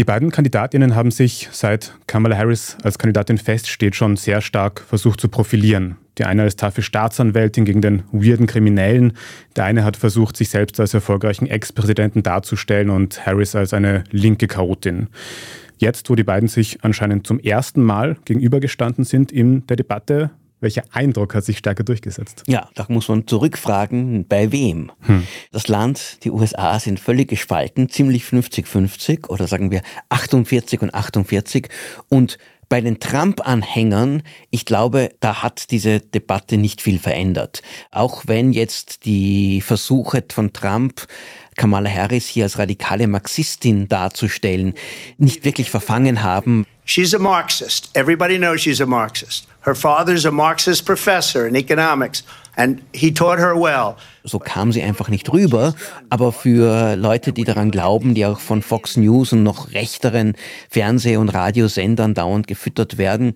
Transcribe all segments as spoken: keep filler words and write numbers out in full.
Die beiden Kandidatinnen haben sich, seit Kamala Harris als Kandidatin feststeht, schon sehr stark versucht zu profilieren. Die eine als taffe Staatsanwältin gegen den weirden Kriminellen. Der eine hat versucht, sich selbst als erfolgreichen Ex-Präsidenten darzustellen und Harris als eine linke Chaotin. Jetzt, wo die beiden sich anscheinend zum ersten Mal gegenübergestanden sind in der Debatte, welcher Eindruck hat sich stärker durchgesetzt? Ja, da muss man zurückfragen, bei wem? Hm. Das Land, die U S A, sind völlig gespalten, ziemlich fünfzig fünfzig oder sagen wir achtundvierzig und achtundvierzig. Und bei den Trump-Anhängern, ich glaube, da hat diese Debatte nicht viel verändert. Auch wenn jetzt die Versuche von Trump, Kamala Harris hier als radikale Marxistin darzustellen, nicht wirklich verfangen haben. She's a Marxist. Everybody knows she's a Marxist. Her father's a Marxist professor in economics and he taught her well. So kam sie einfach nicht rüber, aber für Leute, die daran glauben, die auch von Fox News und noch rechteren Fernseh- und Radiosendern dauernd gefüttert werden,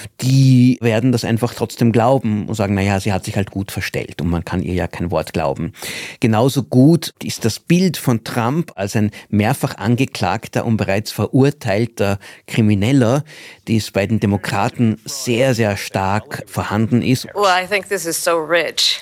die werden das einfach trotzdem glauben und sagen, naja, sie hat sich halt gut verstellt und man kann ihr ja kein Wort glauben. Genauso gut ist das Bild von Trump als ein mehrfach angeklagter und bereits verurteilter Krimineller, die es bei den Demokraten sehr, sehr stark vorhanden ist. Well, I think this is so rich.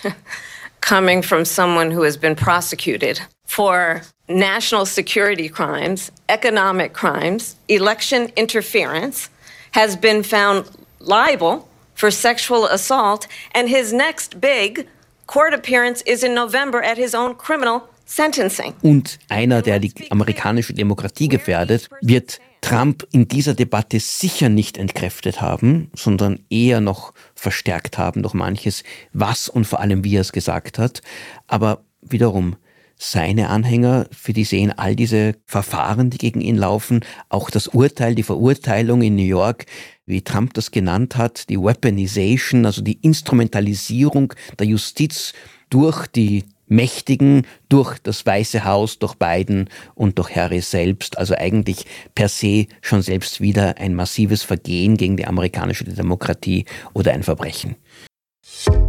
Coming from someone who has been prosecuted for national security crimes, economic crimes, election interference, has been found liable for sexual assault, and his next big court appearance is in November at his own criminal sentencing. Und einer, der die amerikanische Demokratie gefährdet, wird Trump in dieser Debatte sicher nicht entkräftet haben, sondern eher noch verstärkt haben durch manches, was und vor allem wie er es gesagt hat. Aber wiederum, seine Anhänger, für die sehen all diese Verfahren, die gegen ihn laufen, auch das Urteil, die Verurteilung in New York, wie Trump das genannt hat, die Weaponization, also die Instrumentalisierung der Justiz durch die Mächtigen, durch das Weiße Haus, durch Biden und durch Harris selbst. Also eigentlich per se schon selbst wieder ein massives Vergehen gegen die amerikanische Demokratie oder ein Verbrechen.